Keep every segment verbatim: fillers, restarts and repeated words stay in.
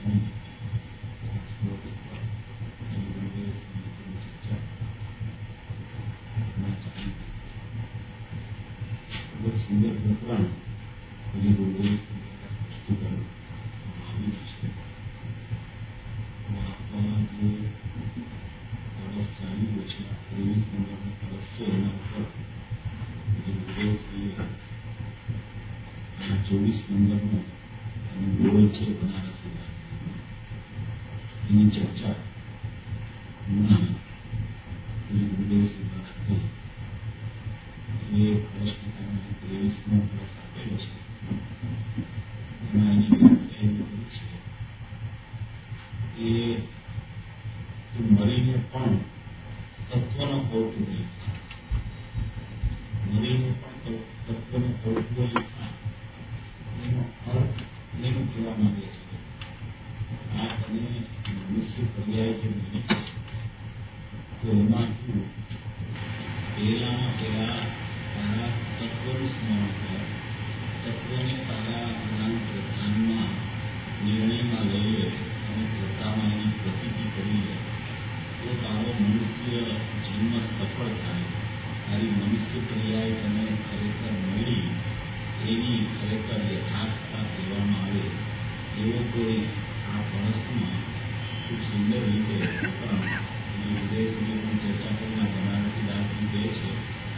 સુંદર પ્રકરણ સ્પષ્ટીકરણ આવ્યું છે. આપવામાં જે પરસ ચાલ્યું છે ત્રેવીસ નંબરનો પરસ છે એના ઉપર આ ચોવીસ નંબરનો અને ગોળ છે બનારસી એની ચર્ચા હમણાં ગુરુદેવશ્રી દ્વારા થઈ. એ સ્પષ્ટીકરણ ત્રેવીસ નો પરસ આપેલો છે. એમાં એની વ્યાખ્યા એવી છે કે મરીને પણ તત્વનો કૌતુહલ થાય, મરીને પણ તત્વનો કૌતુહલ થાય એનો અર્થ એનું કહેવા માંગે છે. આ તમે મનુષ્ય પર્યાય જે બને છે તો એમાં શું પહેલા પહેલા તારા તત્વનું સ્મરણ કર, તત્વને તારા ધ્યાનમાં નિર્ણયમાં લઈ લે અને શ્રદ્ધામાં એની પ્રતિતિ કરી લે તો તારો મનુષ્ય જન્મ સફળ થાય. તારી મનુષ્ય પર્યાય તને ખરેખર મળી એની ખરેખર યથાર્થતા કહેવામાં આવે એવો કોઈ આ વર્ષમાં ખૂબ સુંદર રીતે વિદેશની પણ ચર્ચા કરનાર બનારસી દાસજી કહે છે.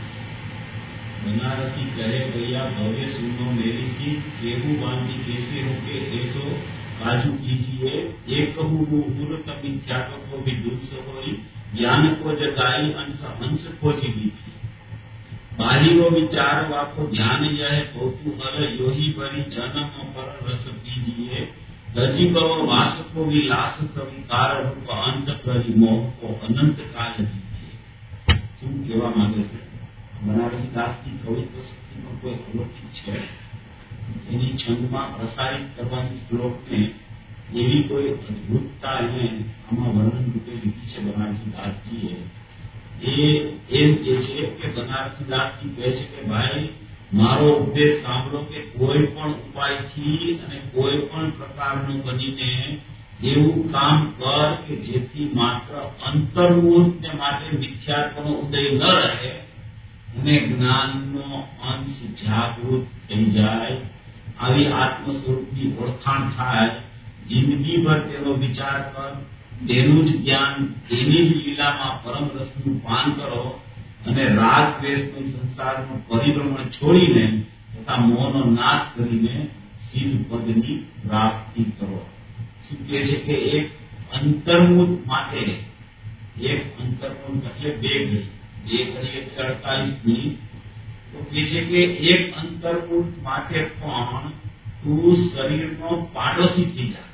बनारसी कहे भैया भव्य सुनो मेरी सी केहू बांधी कैसे हो के ऐसो काजू कीजिए एक कहूँ वो मूर्त मिथ्यात्व को भी दुख होई ज्ञान को जगाई अंश हंस खोजी ली थी बाहिरो विचार वाको ध्यान यह कौतूहल यो ही बड़ी जन्म पर रस पीजिए दजी करो वास को विलास स्वीकार रूप अंत करी मोह को अनंत काल दीजिए. શું કહેવા માંગે છે? બનારસી દાસની કવિત્વ શક્તિનો કોઈ અલૌકિક છે એની છંદમાં પ્રસારિત કરવાની શ્લોકને એવી કોઈ અદભુતતા એને આમાં વર્ણન રૂપે લીધી છે બનારસી દાસજીએ. એ એમ કે છે કે બનારસી દાસજી કહે છે કે ભાઈ મારો ઉપદેશ સાંભળો કે કોઈ પણ ઉપાયથી અને કોઈ પણ પ્રકારનું બનીને એવું કામ કર કે જેથી માત્ર અંતર્મુહૂર્તને માટે મિથ્યાત્વનો ઉદય ન રહે અને જ્ઞાનનો અંશ જાગૃત થઈ જાય. આવી આત્મ સ્વરૂપની ઓળખાણ થાય. જિંદગીભર તેનો વિચાર કર, તેનું જ જ્ઞાન, તેની જ લીલામાં પરમ રસનું પાન કરો અને રાગ દ્વેષનો સંસારનો પરિભ્રમણ છોડીને તથા મોહનો નાશ કરીને સિદ્ધ પદની પ્રાપ્તિ કરો. શું કહે છે કે એક અંતર્મુખ માટે, એક અંતર્મુખ એટલે બે ઘડી, બે ઘડી એટલે અડતાલીસ મિનિટ. તો કહે છે કે એક અંતર્મુખ માટે પણ તું શરીરનો પાડોશી થઈ જા.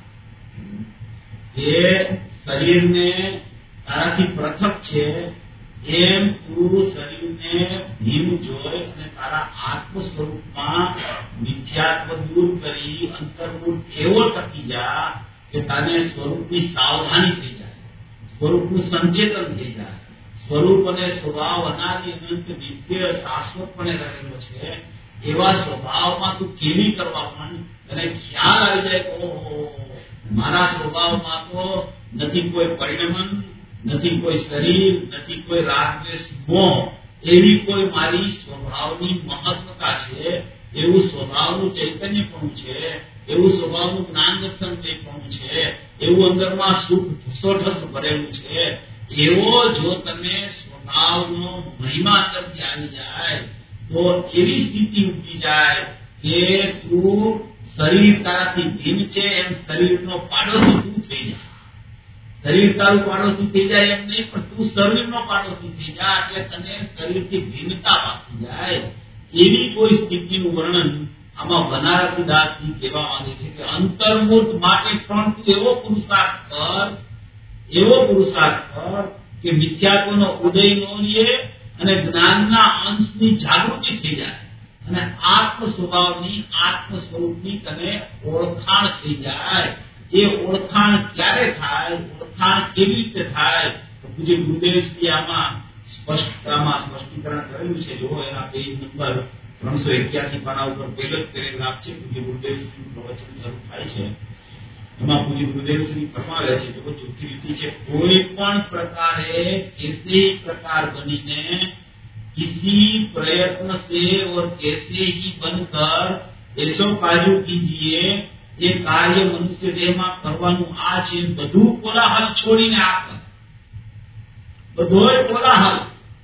એ શરીરને તારાથી પૃથક છે એમ તું શરીરને ભીમ જોઈ અને તારા આત્મ સ્વરૂપમાં મિથ્યાત્વ દૂર કરી અંતર્મુખ એવો ટકી જા કે તને સ્વરૂપની સાવધાની થઈ જાય, સ્વરૂપનું સંચેતન થઈ જાય. સ્વરૂપ અને સ્વભાવ અનાદિ અનંત નિત્ય શાશ્વતપણે રહેલો છે. એવા સ્વભાવમાં તું કેવી કરવા પણ તને ખ્યાલ આવી જાય કે ઓહો મારા સ્વભાવમાં તો નથી કોઈ પરિણમન, નથી કોઈ શરીર, નથી કોઈ રાગ દ્વેષ મોહ, એવી કોઈ મારી સ્વભાવની મહત્વતા છે, એવું સ્વભાવનું ચૈતન્ય પણ છે, એવું સ્વભાવનું જ્ઞાન દર્શન પણ છે, એવું અંદરમાં સુખ ઠસોઠસ ભરેલું છે. એવો જો તમે સ્વભાવનો મહિમા અંદરથી આવી જાય તો એવી સ્થિતિ ઉઠી જાય કે તું શરીર તારાથી ભિન્ન છે એમ શરીરનો પાડોશી તું થઈ જાય. શરીર તારું પાડોશી થઈ જાય એમ નહીં, પણ તું શરીરનો પાડોશી થઈ જાય એટલે તને શરીરથી ભિન્નતા પામી જાય. એવી કોઈ સ્થિતિનું વર્ણન આમાં બનારસી દાસજી કહેવા માંગે છે કે અંતર્મુહૂર્ત માટે પણ તું એવો પુરુષાર્થ કર, એવો પુરુષાર્થ કર કે મિથ્યાત્વનો ઉદય ન લે અને જ્ઞાનના અંશની જાગૃતિ થઈ જાય અને આત્મ સ્વભાવની, આત્મ સ્વરૂપની તને ઓળખાણ થઈ જાય. એ ઓળખાણ ક્યારે થાય, ઓળખાણ કેવી રીતે થાય તો પૂજ્ય ગુરુદેવશ્રી આમાં સ્પષ્ટતામાં સ્પષ્ટીકરણ કરેલું છે. જો એના પેજ નંબર ત્રણસો એક્યાસી પાના ઉપર પહેલો જ પેરેગ્રાફ છે. પૂજ્ય ગુરુદેવશ્રીનું પ્રવચન શરૂ થાય છે એમાં પૂજ્ય ગુરુદેવશ્રી ફરમાવે છે તો ચોખ્ખી રીતિ છે, કોઈ પણ પ્રકારે कैसे प्रकार बनीने किसी प्रयत्न से और कैसे ही बनकर ऐसो कार्य कीजिए, ये कार्य मनुष्य देह में करवानुं आ छे बधुं कोलाहल छोड़ीने आप बधोय कोलाहल,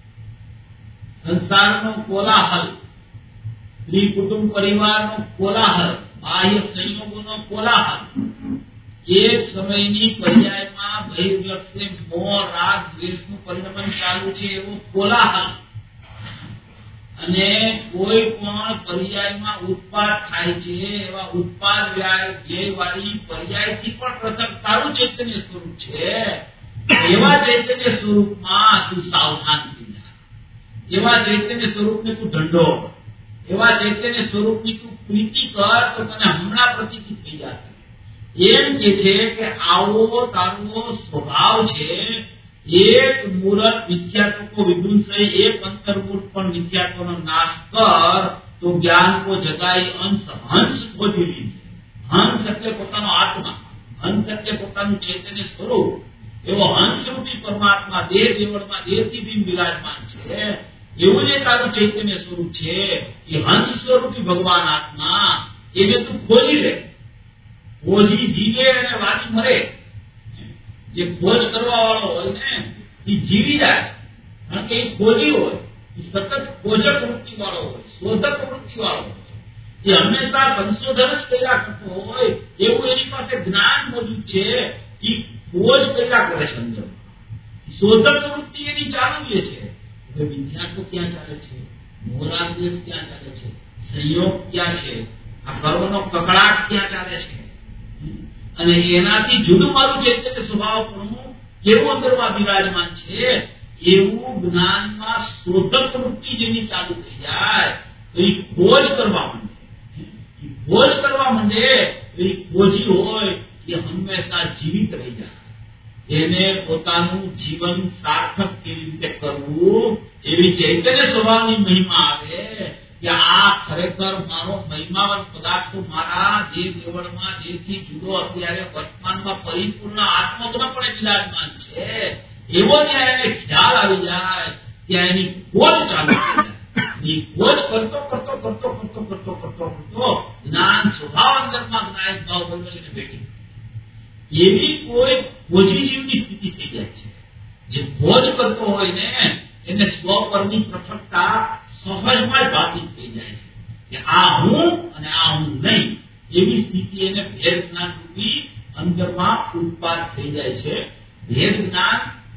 संसारनो कोलाहल, स्त्री कुटुंब परिवारनो कोलाहल, बाह्य संयोगोनो कोलाहल, एक समयनी पर्यायमां बहिर्लक्ष्य मोह राग द्वेषનું પરિણમન ચાલુ છે એવો કોલાહલ અને કોઈ પણ પર્યાયમાં ઉત્પાદ થાય છે એવા ઉત્પાદ વ્યયવાળી પર્યાયથી પણ પૃથક તારું ચૈતન્ય સ્વરૂપ છે, એવા ચૈતન્ય સ્વરૂપમાં તું સાવધાન થઈ જા, એવા ચૈતન્ય સ્વરૂપને તું ઢંઢો, એવા ચૈતન્ય સ્વરૂપની તું પ્રીતિ કર તો તને હમણાં પ્રતીતિ થઈ જશે. એમ કે છે કે આવો તારો સ્વભાવ છે, એક મૂરત મિથ્યાત્વ વિધુંસય એક અંતર્મૂળ પણ મિથ્યાત્વનો નાશ કર તો જ્ઞાન કો જગાઈ અંશ હંસ ખોજી લીધે. હંસ એટલે પોતાનો આત્મા, હંસ એટલે પોતાનું ચૈતન્ય સ્વરૂપ, એવો હંસરૂપી પરમાત્મા દેહ દેવળમાં દેહથી બિન બિરાજમાન છે, એવું જે તારું ચૈતન્ય સ્વરૂપ છે એ હંસ સ્વરૂપી ભગવાન આત્મા, એને તું ખોજી લે. ખોજી જીવે અને વાદી મરે. જે ખોજ કરવા વાળો હોય ને એ જીવી જાય, કારણ કે એ ખોજી હોય, એ સતત ખોજક વૃત્તિ વાળો હોય, શોધક વૃત્તિ વાળો હોય, એ હંમેશા સંશોધન જ કર્યા કરતો હોય, એવું એની પાસે જ્ઞાન મોજૂદ છે. એ ખોજ કર્યા કરે છે, અંદર શોધક વૃત્તિ એની ચાલુ છે. હવે વિદ્યાર્થો ક્યાં ચાલે છે, મોરાલ દેશ ક્યાં ચાલે છે, સંયોગ ક્યાં છે, આ કર્મનો કકડાટ ક્યાં ચાલે છે, અને એનાથી જુદું મારું ચૈતન્ય સ્વભાવ પણ કેવું અંદરમાં બિરાજમાન છે, એવું જ્ઞાનમાં શોધક વૃત્તિ જેની ચાલુ થઈ જાય તો એ ખોજ કરવા માંડે. એ ખોજ કરવા માંડે તો એ ખોજી હોય એ હંમેશા જીવિત રહી જાય. એને પોતાનું જીવન સાર્થક કેવી રીતે કરવું એવી ચૈતન્ય સ્વભાવની મહિમા આવે કે આ ખરેખર મારો મહિમાવંત પદાર્થ મારા દેહ દેવળમાં જેથી જુદો અત્યારે વર્તમાનમાં પરિપૂર્ણ આત્મગ્રહપણે બિરાજમાન છે, એવો જ્યાં એને ખ્યાલ આવી જાય ત્યાં એની ખોજ ચાલુ થઈ જાય. એ ખોજ કરતો કરતો કરતો કરતો કરતો કરતો કરતો જ્ઞાન સ્વભાવ અંદરમાં જ્ઞાયક ભાવ બન્યો છે ને ભેટી એવી કોઈ ખોજી જીવની સ્થિતિ થઈ જાય છે. જે ખોજ કરતો હોય ને એને સ્વપરની પૃથકતા સહજમાં ભાતી થઈ જાય છે કે આ હું અને આ હું નહીં, એવી સ્થિતિ એને ભેદ જ્ઞાન રૂપી અંદરમાં ઉત્પાદ થઈ જાય છે. ભેદ જ્ઞાન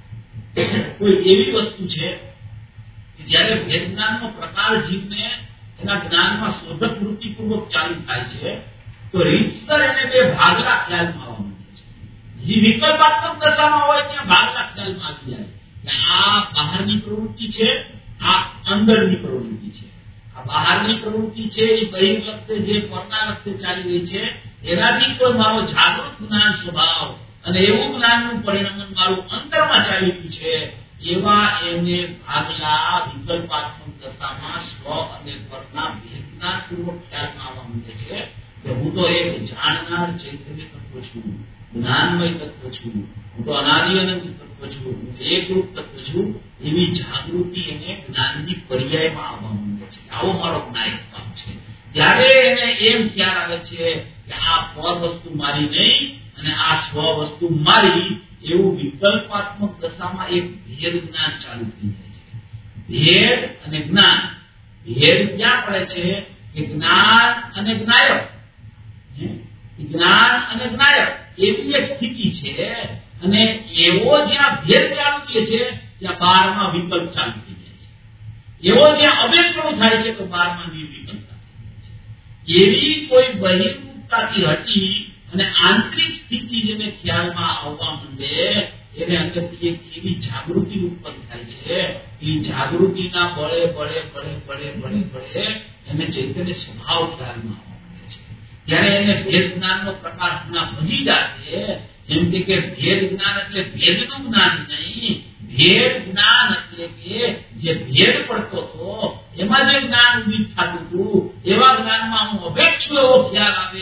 કોઈ એવી વસ્તુ છે કે જ્યારે ભેદ જ્ઞાનનો પ્રકાર જીવને એના જ્ઞાનમાં શોધક વૃત્તિપૂર્વક ચાલુ થાય છે તો રીતસર એને બે ભાગલા ખ્યાલમાં આવવા માંડે છે. જે વિકલ્પાત્મક દશામાં હોય ત્યાં ભાગલા ખ્યાલમાં આવી જાય કે આ બહારની પ્રવૃત્તિ છે, આ અંદરની પ્રવૃત્તિ છે. આ બહારની પ્રવૃત્તિ છે એ બહિર્લક્ષ્ય જે પરના લક્ષ્ય ચાલી રહી છે એનાથી કોઈ મારો જાગૃત જ્ઞાન સ્વભાવ અને એવું જ્ઞાનનું પરિણમન મારું અંતરમાં ચાલી રહ્યું છે, એવા એને ભાગલા વિકલ્પાત્મક દશામાં સ્વ અને પરના ભેદના પૂર્વક ખ્યાલમાં આવવા માંડે છે કે હું તો એક જાણનાર ચૈતન્ય તત્વ છું, જ્ઞાનમય તત્વ છું, હું તો અનાદિ અનંત તત્વ છું, હું એકરૂપ તત્વ છું, એવી જાગૃતિ એને જ્ઞાનની પર્યાયમાં આવવા માંડે છે. આવો મારો જ્ઞાયક ભાવ છે. ત્યારે એને એમ ખ્યાલ આવે છે કે આ પર વસ્તુ મારી નહીં અને આ સ્વ વસ્તુ મારી, એવું વિકલ્પાત્મક દશામાં એક ભેદ જ્ઞાન ચાલુ થઈ જાય છે. ભેદ અને જ્ઞાન, ભેદ ક્યાં પડે છે કે જ્ઞાન અને જ્ઞાયક, જ્ઞાન અને જ્ઞાયક એવી એક સ્થિતિ છે, અને એવો જ્યાં ભેદ ચાલુ થયો છે ત્યાં બારમાં વિકલ્પ ચાલુ થઈ જાય છે. એવો જ્યાં અવ્યક્તનું થાય છે તો બારમાં નિર્વિકલ્પતા થઈ જાય છે. એવી કોઈ બહિર્મુખતાથી હટી અને આંતરિક સ્થિતિ જેને ખ્યાલમાં આવવા માંડે એને અંદરથી એક એવી જાગૃતિ ઉત્પન્ન થાય છે. એ જાગૃતિના બળે બળે બળે બળે બળે બળે એને ચૈતન્ય સ્વભાવ ખ્યાલમાં આવવા માંડે છે. ત્યારે એને ભેદ જ્ઞાનનો પ્રકાશ ના ભજી જાય. એમ કે ભેદ જ્ઞાન એટલે ભેદનું જ્ઞાન નહીં, ભેદ જ્ઞાન એટલે કે જે ભેદ પડતો હતો એમાં જે જ્ઞાન ઉદિત થતું હતું એવા જ્ઞાનમાં હું અભેક્ષ એવો ખ્યાલ આવે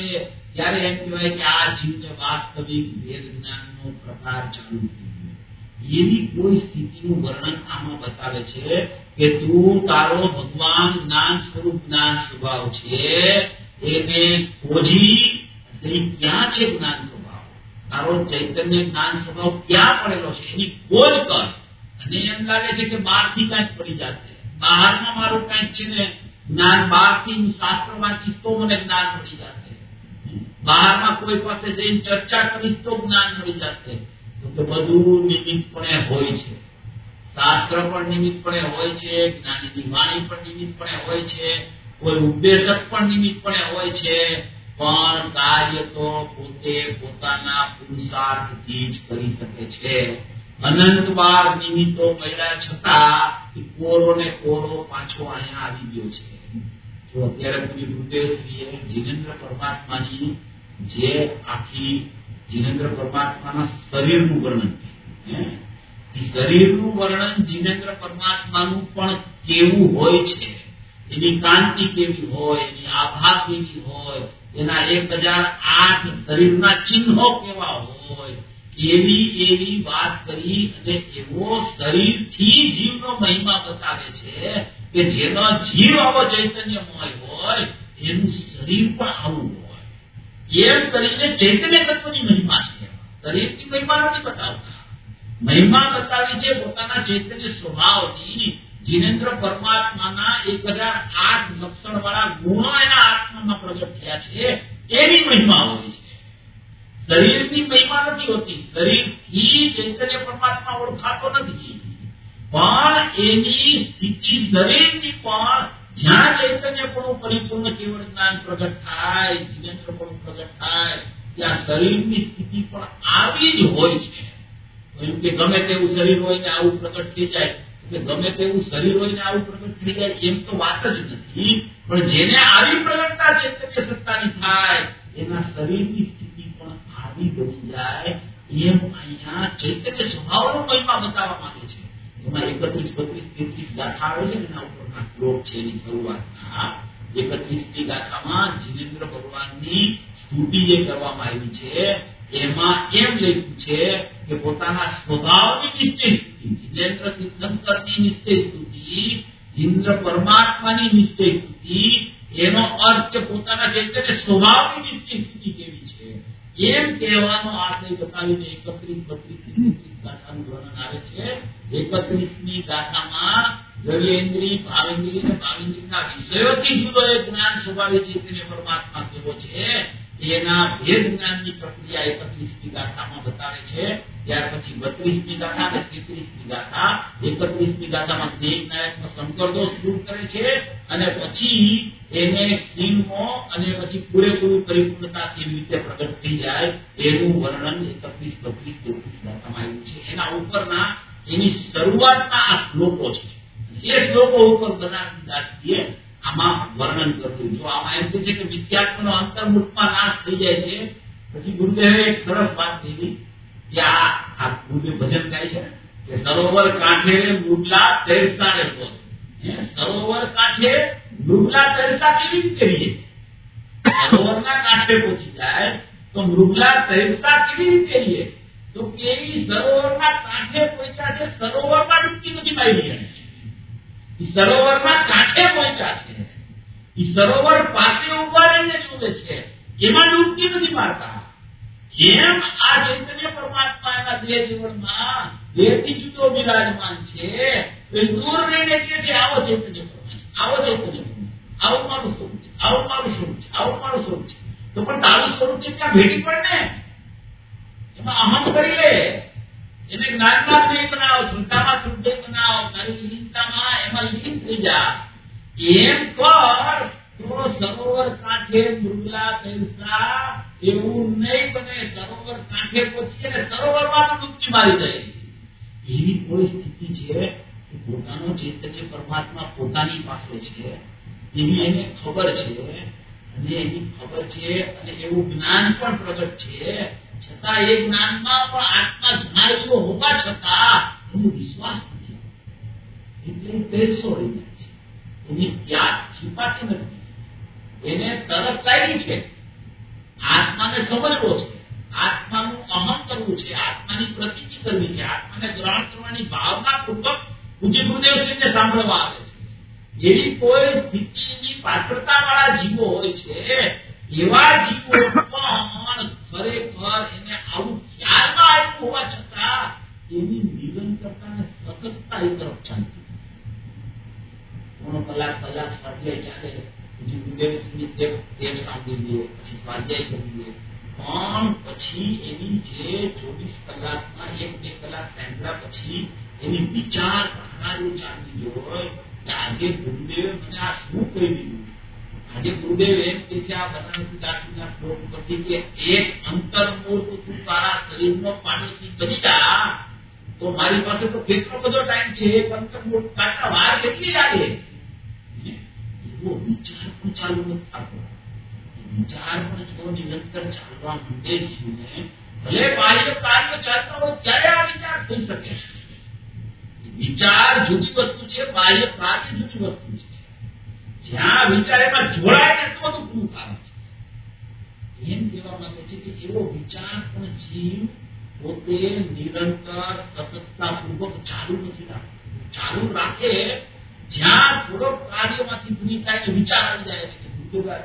ત્યારે એમ કહેવાય કે આ જીવને વાસ્તવિક વેદ જ્ઞાનનો પ્રકાર ચાલુ થઈ ગયો. એવી કોઈ સ્થિતિનું વર્ણન આમાં બતાવે છે કે તું તારો ભગવાન જ્ઞાન સ્વરૂપ જ્ઞાન સ્વભાવ છે એને ખોજી એટલે ક્યાં છે જ્ઞાન સ્વભાવ, તારો ચૈતન્ય જ્ઞાન સ્વભાવ ક્યાં પડેલો છે એની ખોજ કર. અને એમ લાગે છે કે બહારથી કાંઈક પડી જશે, બહારમાં મારું કાંઈક છે ને જ્ઞાન, બહારથી હું શાસ્ત્ર વાંચીશ તો મને જ્ઞાન મળી જશે, બહારમાં કોઈ પાસે જઈને ચર્ચા કરીશ તો જ્ઞાન મળી જશે. તો કે બધું નિમિત્તપણે હોય છે, શાસ્ત્ર પણ નિમિત્તપણે હોય છે, જ્ઞાનીની વાણી પણ નિમિત્તપણે હોય છે, કોઈ ઉપદેશક પણ નિમિત્તપણે હોય છે, પણ કાર્ય તો પોતે પોતાના પુરુષાર્થથી જ કરી શકે છે. અનંત વાર નિમિત્તો મળ્યા છતાં કોરો ને કોરો પાછો અહીંયા આવી ગયો છે. તો અત્યારે પૂજ્ય ગુરુદેવશ્રીએ જીનેન્દ્ર પરમાત્માની જે આખી જીનેન્દ્ર પરમાત્માના શરીરનું વર્ણન કર્યું, શરીરનું વર્ણન જીનેન્દ્ર પરમાત્માનું પણ કેવું હોય છે, એની કાંતિ કેવી હોય, એની આભા કેવી હોય, એના એક હજાર આઠ શરીરના ચિહ્નો કેવા હોય, એવી એવી વાત કરી. અને એવો શરીરથી જીવનો મહિમા બતાવે છે કે જેનો જીવ આવો ચૈતન્યમય હોય એનું શરીર પણ આવું હોય. એમ કરીને ચૈતન્ય તત્વની મહિમા છે, શરીરની મહિમા નથી બતાવતા, મહિમા બતાવી છે પોતાના ચૈતન્ય સ્વભાવની. જીનેન્દ્ર પરમાત્માના એક હજાર આઠ લક્ષણ વાળા ગુણો એના આત્મામાં પ્રગટ થયા છે, એની મહિમા હોય છે. શરીરની મહિમા નથી હોતી, શરીરથી ચૈતન્ય પરમાત્મા ઓળખાતો નથી, પણ એની સ્થિતિ શરીરની પણ જ્યાં ચૈતન્યપણું પરિપૂર્ણ કેવળ જ્ઞાન પ્રગટ થાય, જીનેન્દ્રપણું પ્રગટ થાય, ત્યાં શરીરની સ્થિતિ પણ આવી જ હોય છે. એમ કે ગમે તેવું શરીર હોય ને આવું પ્રગટ થઈ જાય, ગમે તેવું શરીર હોય ને આવું પ્રગટ થઈ જાય એમ તો વાત જ નથી. પણ જેને આવી પ્રગટતા ચૈતન્ય સત્તાની થાય એના શરીરની સ્થિતિ પણ આવી બની જાય, એમ અહીંયા ચૈતન્ય સ્વભાવનો મહિમા બતાવવા માંગે છે. એમાં એકત્રીસ બત્રીસ તેત્રીસ ગાથા આવે છે, એના ઉપરના શ્લોક છે. એની શરૂઆતના એકત્રીસ ની ગાથામાં જીનેન્દ્ર ભગવાનની સ્તુતિ જે કરવામાં આવી છે એમાં એમ લખ્યું છે કે પોતાના સ્વભાવની નિશ્ચય સ્તુતિ, જીનેન્દ્ર તીર્થંકરની નિશ્ચય સ્તુતિ, જીનેન્દ્ર પરમાત્માની નિશ્ચય સ્તુતિ, એનો અર્થ કે પોતાના ચૈતન્ય સ્વભાવની નિશ્ચય સ્તુતિ કેવી છે એમ કહેવાનો આશય બતાવીને એકત્રીસ બત્રીસ તેત્રીસ ગાથાનું વર્ણન આવે છે. એકત્રીસ ની ગાથામાં દ્રવ્યેન્દ્રિય, ભાવેન્દ્રિય અને ભાવેન્દ્રિયના વિષયોથી જુદો એક જ્ઞાન સ્વભાવે ચૈતન્ય પરમાત્મા કેવો છે એના ભેદ જ્ઞાનની પ્રક્રિયા એકત્રીસ ની ગાથામાં બતાવે છે. ત્યાર પછી બત્રીસ ની ગાથા અને તેત્રીસ ની ગાથા, એકત્રીસ ની ગાથામાં સ્નેહનાયકનો શંકર દોષ દૂર કરે છે અને પછી એને ક્ષીણમો અને પછી પૂરેપૂરી પરિપૂર્ણતા કેવી રીતે પ્રગટ થઈ જાય એનું વર્ણન એકત્રીસ બત્રીસ તેત્રીસ ગાથામાં આવ્યું છે. એના ઉપરના એની શરૂઆતના આ શ્લોકો છે, એ શ્લોકો ઉપર બનાવી દાસીએ આમાં વર્ણન કર્યું. જો આમાં એમ કે છે કે મિથ્યાત્વનો અંતર્મુખમાં નાશ થઈ જાય છે, પછી ગુરુદેવે એક સરસ વાત કરી કે આ આ ગુરુદેવ ભજન ગાય છે કે સરોવર કાંઠે મૃગલા તરસાને બોલ, સરોવર કાંઠે મૃગલા તરસા કેવી રીતે રહીએ, સરોવરના કાંઠે પહોંચી જાય તો મૃગલા તરસા કેવી રીતે રહીએ, તો કે સરોવરના કાંઠે પહોંચ્યા છે, સરોવરમાં ડૂબકી નથી મારી, સરોવરના કાંઠે પહોંચ્યા છે, એ સરોવર પાસે ઉભા રહીને જોવે છે, એમાં ડૂબકી નથી મારતા. એમ આ ચૈતન્ય પરમાત્મા એના દેહ જીવનમાં દેહથી જુદો બિરાજમાન છે, દૂર રહીને કે છે આવો ચૈતન્ય પરમાત્મા, આવો ચૈતન્ય પરમાત્મા, આવું મારું સ્વરૂપ છે, આવું મારું સ્વરૂપ છે, આવું મારું સ્વરૂપ છે. તો પણ તારું સ્વરૂપ છે ત્યાં ભેટી પડ ને, એમાં અહમ કરી લે, એને જ્ઞાનમાં નહીં બનાવો, શ્રદ્ધામાં શુદ્ધ બનાવો, તારી લીનતામાં એમાં લીન થઈ જા. એમ કર તો સરોવર કાંઠે મૃગલા તરસા એવું નહીં બને, સરોવર કાંઠે પહોંચી અને સરોવરમાં તો ડૂબકી મારી જાય. એવી કોઈ સ્થિતિ છે કે પોતાનો ચૈતન્ય પરમાત્મા પોતાની પાસે છે, એની એને ખબર છે, અને એની ખબર છે અને એવું જ્ઞાન પણ પ્રગટ છે, છતાં એ જ્ઞાનમાં પણ આત્મા જણાવ્યો હોવા છતાં એનો વિશ્વાસ નથી આવતો, એટલે પેરસો રહી જાય છે. એની યાદ છુપાતી નથી, એને તરફ લાગી છે આત્માને સમજવો છે, આત્માનું અહમ કરવું છે, આત્માની પ્રતીતિ કરવી છે, આત્માને ગ્રહણ કરવાની ભાવના પૂર્વક પૂજ્ય ગુરુદેવશ્રીને સાંભળવા આવે છે. એવી કોઈ સ્થિતિની પાત્રતા વાળા જીવો હોય છે, એવા જીવો પણ ખરેખર એને આવું ખ્યાલમાં આવ્યું હોવા છતાં એની નિરંતરતા અને સતતતા એ તરફ ચાલતી પોણો કલાક કલાક સ્વાધ્યાય ચાલે, પૂજ્ય ગુરુદેવશ્રીની ટેપ સાંભળી લઈએ, પછી સ્વાધ્યાય કરી લઈએ, પણ પછી એની જે ચોવીસ કલાકમાં એક બે કલાક સાંભળ્યા પછી એની વિચાર ધારા જે ચાલતી હોય કે આજે ગુરુદેવે મને આ શું કહી દીધું. આજે ગુરુદેવ એમ કે છે આ બનારસી દાખલીના શ્લોક પરથી કે એક અંતર્મૂર્ત તું તારા શરીરનો પાડોશી બની જા, તો મારી પાસે તો કેટલો બધો ટાઈમ છે, એક અંતર્મૂર્ત કાઢતા વાર કેટલી લાગે. એવો વિચાર પણ ચાલુ નથી થતો. વિચાર પણ જો નિરંતર ચાલવા માંડે જીવને, ભલે બાહ્ય કાર્ય ચાલતા હોય ત્યારે આ વિચાર થઈ શકે છે. વિચાર જુદી વસ્તુ છે, બાહ્ય કાર્ય જુદી વસ્તુ છે. જ્યાં વિચાર એમાં જોડાય ને તો બધું પૂરું કારણ છે. એમ કહેવા માંગે છે કે એવો વિચાર પણ જીવ પોતે નિરંતર સતતતાપૂર્વક ચાલુ નથી રાખતો. ચાલુ રાખે જ્યાં થોડોક કાર્યમાંથી ભૂલી થાય વિચાર આવી જાય કે ગુરુદેવ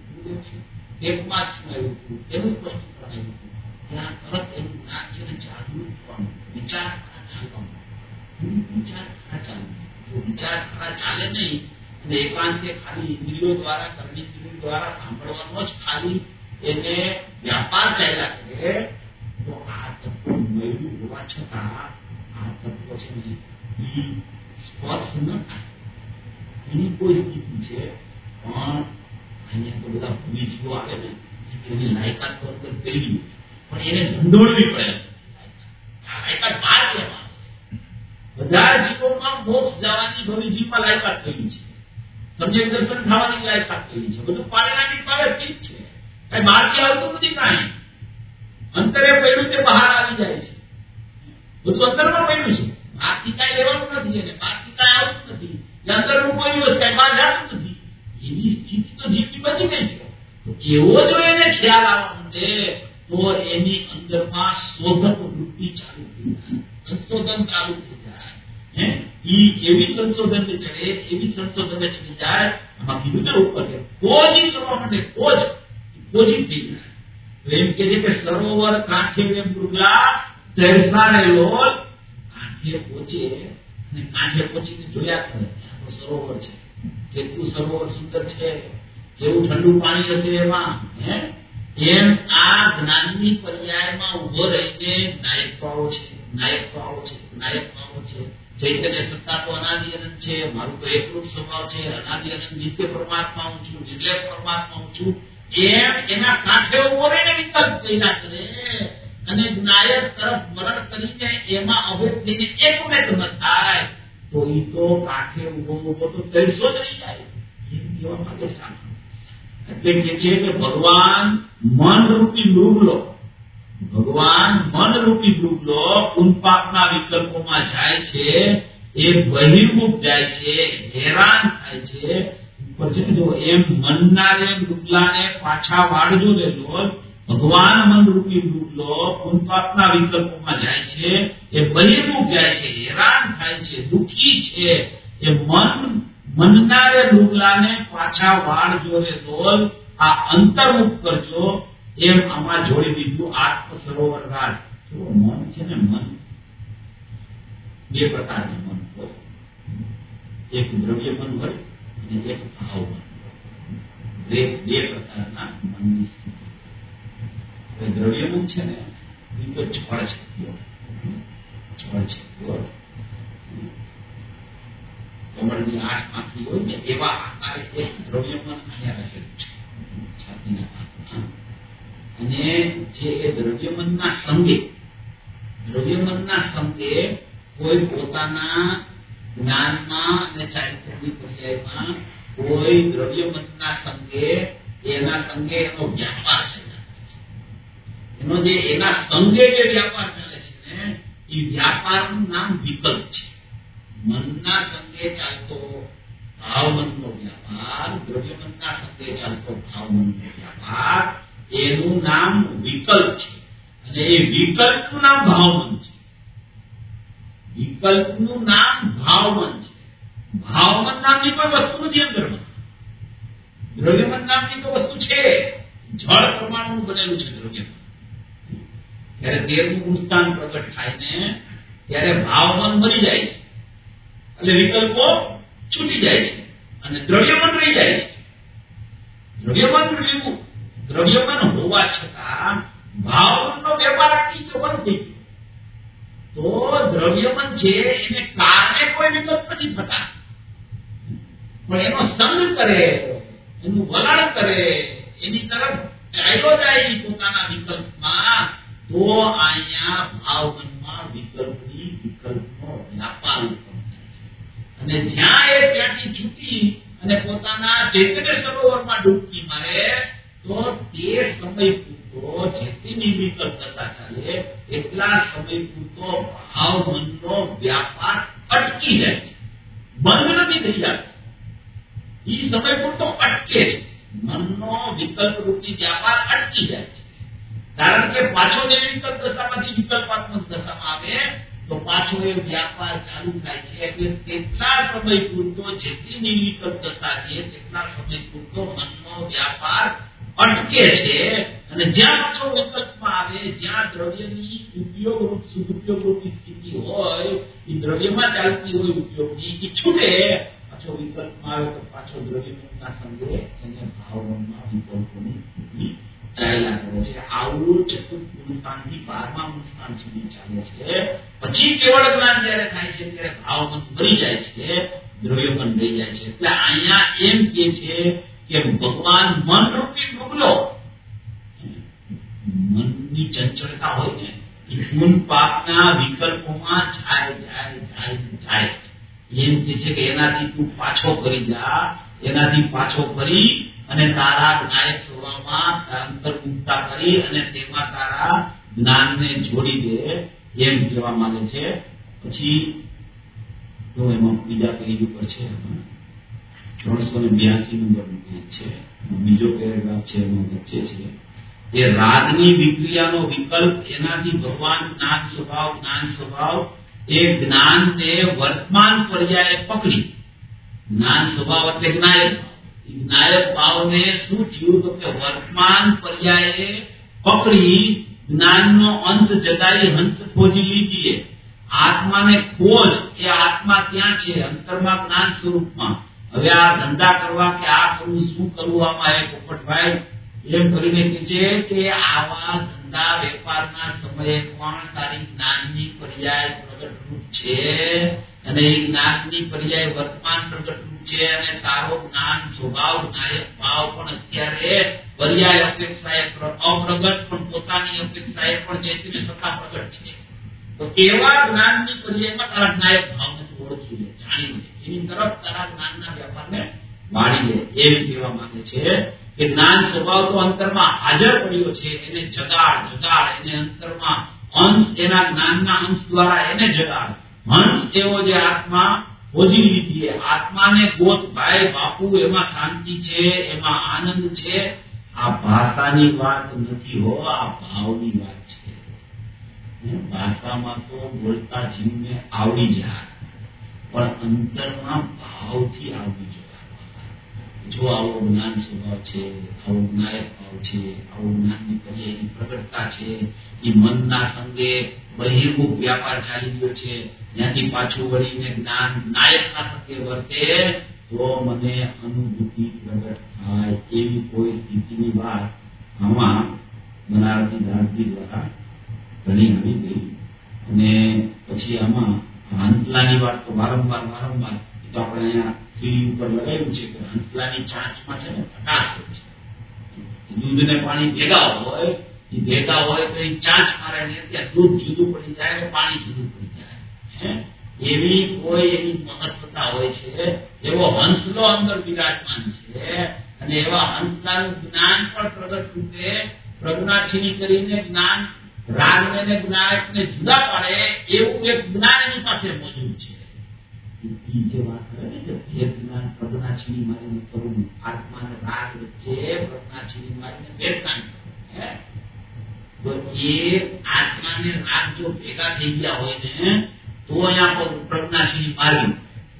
ટેપમાં જ આવ્યું હતું, તેનું સ્પષ્ટીકરણ આવ્યું હતું, ત્યાં તરત એનું જ્ઞાન છે ને જાગૃત થવાનું, વિચાર ચાલવાનું. વિચાર ચાલે, જો વિચાર ખરા ચાલે નહીં અને એકાંતે ખાલી ઇન્દ્રિયો દ્વારા કર્મેન્દ્રિયો દ્વારા સાંભળવાનો જ ખાલી એને વ્યાપાર ચાલ્યા કરે, તો આ તત્વ મેળવી હોવા છતાં આ તત્વ છે ને એ સ્પર્શ ન થાય એની કોઈ સ્થિતિ છે. પણ અહીંયા તો બધા ભૂમિજીવો આવે ને એની લાયકાત તો અંદર પેલી પણ એને ધંધોળવી પડે. આ લાયકાત બહાર લેવા બધા જીવોમાં મોક્ષ જવાની ભવિજીવમાં લાયકાત થયેલી છે, સમ્યક દર્શન થવાની લાયકાત થયેલી છે, બધું પાડેલાની પાડે ઠીક છે, કઈ બહારથી આવતું નથી, કાંઈ અંતરે પડ્યું તે બહાર આવી જાય છે, બધું અંતરમાં પડ્યું છે, બહારથી કાંઈ લેવાનું નથી અને બહારથી કાંઈ આવતું નથી, અંદરનું કોઈ દિવસ કાંઈ બહાર જતું નથી. એવી સ્થિતિ તો જીવની બચી ગઈ છે. તો એવો જો એને ખ્યાલ આવવા માંડે તો એની અંદરમાં શોધક વૃત્તિ ચાલુ થઈ જાય, સંશોધન ચાલુ થઈ જાય. એવી સંશોધન ચડે એવી સંશોધન ચડી જાય. આમાં કીધું ને ઉપર છે કોજી કરવા માટે કોજ કોજી થઈ જાય. તો એમ કે છે કે સરોવર કાંઠે મૃગલા તરસનારે લોલ કાંઠે પહોંચે અને કાંઠે પહોંચીને જોયા કરે આ સરોવર છે, કેટલું સરોવર સુંદર છે, કેવું ઠંડુ પાણી હશે એમાં. હે એમ આ જ્ઞાનની પર્યાયમાં ઉભો રહીને નાયકતાઓ છે, નાયકતાઓ છે, નાયકતાઓ છે. ચૈતન્ય સત્તા તો અનાદિ અનંત છે, મારું તો એકરૂપ સ્વભાવ છે, અનાદિ અનંત નિત્ય પરમાત્મા હું છું, નિર્લેપ પરમાત્મા હું છું. એમ એના કાંઠે ઉભો રહીને વિકલ્પ કર્યા કરે અને નાયક તરફ મરણ કરીને એમાં અભેદ થઈને એકમેક ન થાય તો એ તો કાંઠે ઉભો ઉભો તો તૈસો જ રહી જાય. એમ કહેવા માંગે છે. એટલે કે છે કે ભગવાન મન રૂપી મૃગલો, ભગવાન મન રૂપી મૃગલો પુનપાપના વિકલ્પોમાં જાય છે, એ બહિર્મુખ જાય છે, હેરાન થાય છે. પછી જો એમ મનનારે મૃગલાને પાછા વાળજો લેલો, ભગવાન મન રૂપી મૃગલો પુનપાપના વિકલ્પોમાં જાય છે, એ બહિર્મુખ જાય છે, હેરાન થાય છે, દુઃખી છે. એ મન મનનારે મૃગલાને પાછા વાળજો લેલો, આ અંતર્મુખ કરજો. એમ આમાં જોડી દીધું આત્મ સરોવર રાજ. જો મન છે ને, મન બે પ્રકારનું મન હોય, એક દ્રવ્ય મન હોય અને એક ભાવ મન. બે બે પ્રકારના મનની સ્થિતિ. દ્રવ્ય મન છે ને એ તો જળ છે, જળ છે. કમળની આઠ આંખી હોય ને એવા આકારે એક દ્રવ્ય મન અહીંયા રહેલું છે છાતીના ભાગમાં. અને જે એ દ્રવ્યમનના સંગે દ્રવ્યમનના સંગે કોઈ પોતાના જ્ઞાનમાં અને ચારિત્ર્યની પર્યાયમાં કોઈ દ્રવ્યમનના સંગે એના સંગે એનો વ્યાપાર ચાલે છે. એનો જે એના સંગે જે વ્યાપાર ચાલે છે ને એ વ્યાપારનું નામ વિકલ્પ છે. મનના સંગે ચાલતો ભાવમનનો વ્યાપાર, દ્રવ્યમનના સંગે ચાલતો ભાવમનનો વ્યાપાર, એનું નામ વિકલ્પ છે અને એ વિકલ્પનું નામ ભાવમન છે. વિકલ્પનું નામ ભાવમન છે. ભાવમન નામની કોઈ વસ્તુ નથી અંદરમાં. દ્રવ્યમન નામની તો વસ્તુ છે. જળ પ્રમાણનું બનેલું છે દ્રવ્યમન. ત્યારે તેરમું ગુણસ્થાન પ્રગટ થાય ને ત્યારે ભાવમન મરી જાય છે એટલે વિકલ્પો છૂટી જાય છે અને દ્રવ્યમન રહી જાય છે. દ્રવ્યમન રહ્યું. દ્રવ્યમન હોવા છતાં ભાવમનનો વેપાર અટકી ગયો, બંધ થઈ ગયો. તો દ્રવ્યમન છે એને કારણે કોઈ વિકલ્પ નથી થતા, પણ એનો સંગ કરે, એનું વલણ કરે, એની તરફ ચાલ્યો જાય પોતાના વિકલ્પમાં, તો અહીંયા ભાવમનમાં વિકલ્પની વિકલ્પનો વ્યાપાર ઉત્પન્ન થાય છે. અને જ્યાં એ ત્યાંથી છૂટી અને પોતાના ચૈતન્ય સરોવરમાં ડૂબકી મારે તો તે સમય પૂરતો જેટલી વિકલ્પ દશા ચાલે એટલા સમય પૂરતો ભાવમનનો વ્યાપાર અટકી જાય છે, બંધ નથી થઈ જતો. એ સમય પૂરતો અટકે છે. મનનો વિકલ્પ રૂપી વ્યાપાર અટકી જાય છે. કારણ કે પાછો જે વિકલ્પ દશામાંથી વિકલ્પાત્મક દશામાં આવે તો પાછો એ વ્યાપાર ચાલુ થાય છે. એટલે તેટલા સમય પૂરતો જેટલી નિર્વિકલ્પ દશા છે તેટલા સમય પૂરતો મનનો વ્યાપાર અટકે છે. અને જ્યાં પાછો વિકલ્પમાં આવે, જ્યાં દ્રવ્યની ઉપયોગ રૂપ સદુપયોગ રૂપી સ્થિતિ હોય, એ દ્રવ્યમાં ચાલતી હોય ઉપયોગની, એ છૂટે પાછો વિકલ્પમાં આવે તો પાછો દ્રવ્યના સંગે એને ભાવમાં વિકલ્પોની સ્થિતિ ચાલ્યા કરે છે. આવું ચતુર્થ ગુણસ્થાનથી બારમા ગુણસ્થાન સુધી ચાલે છે. પછી કેવળ જ્ઞાન જયારે થાય છે ત્યારે ભાવમન મરી જાય છે, દ્રવ્યમન રહી જાય છે. એટલે અહીંયા એમ કે છે કે ભગવાન મન રૂપી ડૂબલો, મનની ચંચળતા હોય ને એ ગુણ પાપના વિકલ્પોમાં જાય જાય જાય જાય. એમ કે છે કે એનાથી તું પાછો કરી જા, એનાથી પાછો કરી અને તારા જ્ઞાયક સ્વભાવમાં અંતર્મુક્તા કરી અને તેમાં તારા જ્ઞાનને જોડી દે, એમ કહેવા માંગે છે. પછી તો એમાં બીજા પેજ ઉપર છે ત્રણસો ને બ્યાસી નંબરનું પેજ છે, બીજો પેરેગ્રાફ છે એનો વચ્ચે છે. એ રાગની વિક્રિયાનો વિકલ્પ, એનાથી ભગવાન જ્ઞાન સ્વભાવ જ્ઞાન સ્વભાવ એ જ્ઞાનને વર્તમાન પર્યાય પકડી. જ્ઞાન સ્વભાવ એટલે જ્ઞાયક જ્ઞાયક ભાવને શું થયું તો કે વર્તમાન પર્યાયે પકડી જ્ઞાનનો અંશ જગાઈ હંસ ખોજી લીજીએ. આત્માને ખોજ, એ આત્મા ત્યાં છે અંતરમાં જ્ઞાન સ્વરૂપમાં. હવે આ ધંધા કરવા કે આ કરવું શું કરવું, આમાં એ પોપટભાઈ એમ કરીને કહે છે કે આવા ધંધા વેપારના સમયે પણ તારી જ્ઞાનની પર્યાય પ્રગટરૂપ છે અને એ જ્ઞાનની પર્યાય વર્તમાન પ્રગટરૂપ છે અને તારો જ્ઞાન સ્વભાવ જ્ઞાયક ભાવ પણ અત્યારે પર્યાય અપેક્ષાએ અપ્રગટ પણ પોતાની અપેક્ષાએ પણ ચૈતન્ય સત્તા પ્રગટ છે. તો એવા જ્ઞાનની પર્યાયમાં તારા જ્ઞાયક ભાવને ઓળખી લે, જાણી લે, એની તરફ તારા જ્ઞાનના વ્યાપારને વાળી લે. એમ કહેવા માંગે છે કે જ્ઞાન સ્વભાવ તો અંતરમાં હાજર પડ્યો છે, એને જગાડ જગાડ એને અંતરમાં અંશ, એના જ્ઞાનના અંશ દ્વારા એને જગાડ. હંસ એવો જે આત્મા ખોજી લીધી, આત્માને ગોત ભાઈ બાપુ, એમાં શાંતિ છે, એમાં આનંદ છે. આ ભાષાની વાત નથી હો, આ ભાવની વાત છે. ભાષામાં તો બોલતા જીવને આવડી જાય, પણ અંતરમાં ભાવથી આવડી જાય. જો આવો જ્ઞાન સ્વભાવ છે, આવો જ્ઞાયક ભાવ છે, આવો જ્ઞાનની પર્યાયની પ્રગટતા છે, એ મનના સંગે બહિર્મુખ વ્યાપાર ચાલી ગયો છે, ત્યાંથી પાછું વળીને જ્ઞાન નાયકના સંગે વર્તે તો મને અનુભૂતિ પ્રગટ થાય. એવી કોઈ સ્થિતિની વાત આમાં બનારસી દાસજી દ્વારા ઘણી આવી ગઈ. અને પછી આમાં હંસલાની વાત તો વારંવાર વારંવાર તો આપણે અહીંયા સીડી ઉપર લગાવ્યું છે કે હંસલાની ચાંચમાં છે ને ખટાશ હોય છે. દૂધ ને પાણી ભેગા હોય, એ ભેગા હોય તો એ ચાંચ મારે ને ત્યાં દૂધ જુદું પડી જાય અને પાણી જુદું પડી જાય. એવી કોઈ એની મહત્વતા હોય છે. એવો હંસલો અંદર વિરાજમાન છે અને એવા હંસલાનું જ્ઞાન પણ પ્રગટ રૂપે પ્રજ્ઞાક્ષીણી કરીને જ્ઞાન રાગને ને જ્ઞાનને જુદા પાડે એવું એક જ્ઞાન એની પાસે મોજૂદ છે. જે વાત કરે ને કે ભેદ જ્ઞાન પ્રજ્ઞાક્ષીણી મારીને કરવું, આત્મા અને રાગ વચ્ચે પ્રજ્ઞાક્ષીણી મારીને ભેદ જ્ઞાન કરવું, તો એ આત્માને રાગ જો ભેગા થઈ ગયા હોય ને તો અહીંયા પ્રજ્ઞાશીની મારી.